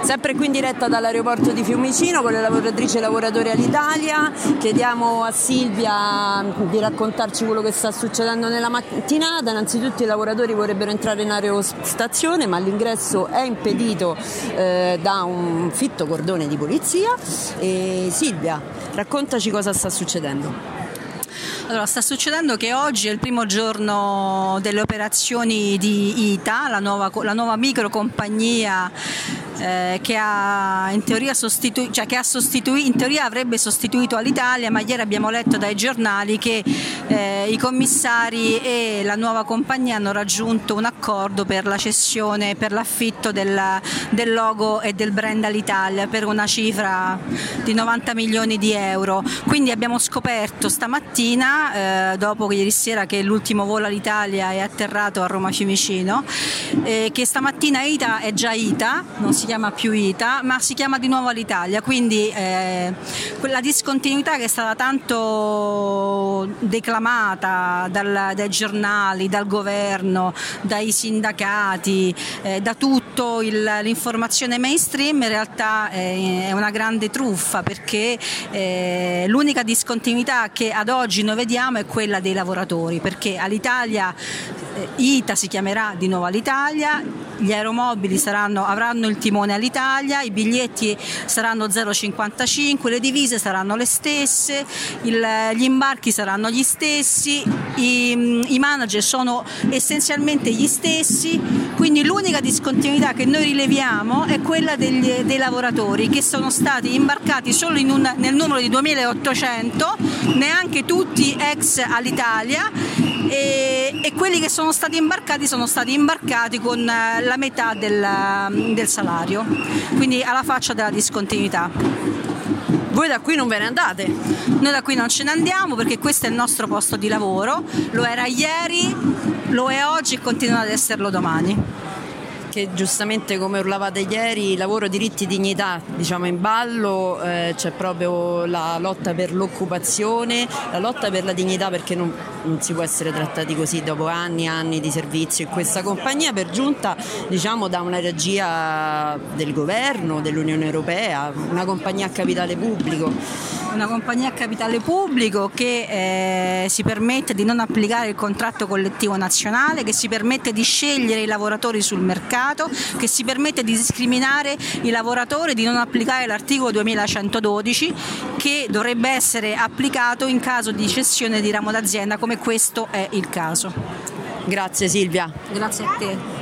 Sempre qui in diretta dall'aeroporto di Fiumicino con le lavoratrici e lavoratori Alitalia. Chiediamo a Silvia di raccontarci quello che sta succedendo nella mattinata. Innanzitutto i lavoratori vorrebbero entrare in aerostazione, ma l'ingresso è impedito da un fitto cordone di polizia. E Silvia, raccontaci cosa sta succedendo. Allora, sta succedendo che oggi è il primo giorno delle operazioni di ITA, la nuova microcompagnia che in teoria avrebbe sostituito Alitalia, ma ieri abbiamo letto dai giornali che i commissari e la nuova compagnia hanno raggiunto un accordo per la cessione, per l'affitto del logo e del brand Alitalia per una cifra di 90 milioni di euro. Quindi abbiamo scoperto stamattina, dopo ieri sera che l'ultimo volo Alitalia è atterrato a Roma Fiumicino, che stamattina ITA è già ITA, non si chiama più ITA, ma si chiama di nuovo Alitalia. Quindi quella discontinuità che è stata tanto declamata dai giornali, dal governo, dai sindacati, da tutto l'informazione mainstream, in realtà è una grande truffa, perché l'unica discontinuità che ad oggi noi vediamo è quella dei lavoratori, perché Alitalia, ITA si chiamerà di nuovo Alitalia, gli aeromobili avranno il timone Alitalia, i biglietti saranno 0,55, le divise saranno le stesse, gli imbarchi saranno gli stessi, i manager sono essenzialmente gli stessi. Quindi l'unica discontinuità che noi rileviamo è quella dei lavoratori, che sono stati imbarcati solo nel numero di 2.800, neanche tutti ex Alitalia, e quelli che sono stati imbarcati con la metà del salario, quindi alla faccia della discontinuità. Voi da qui non ve ne andate? Noi da qui non ce ne andiamo, perché questo è il nostro posto di lavoro, lo era ieri, lo è oggi e continuerà ad esserlo domani. Che giustamente, come urlavate ieri, lavoro, diritti, dignità, diciamo, in ballo, c'è proprio la lotta per l'occupazione, la lotta per la dignità, perché non si può essere trattati così dopo anni e anni di servizio in questa compagnia, per giunta, diciamo, da una regia del governo, dell'Unione Europea, una compagnia a capitale pubblico. Una compagnia a capitale pubblico che si permette di non applicare il contratto collettivo nazionale, che si permette di scegliere i lavoratori sul mercato, che si permette di discriminare i lavoratori, di non applicare l'articolo 2112, che dovrebbe essere applicato in caso di cessione di ramo d'azienda, come questo è il caso. Grazie Silvia. Grazie a te.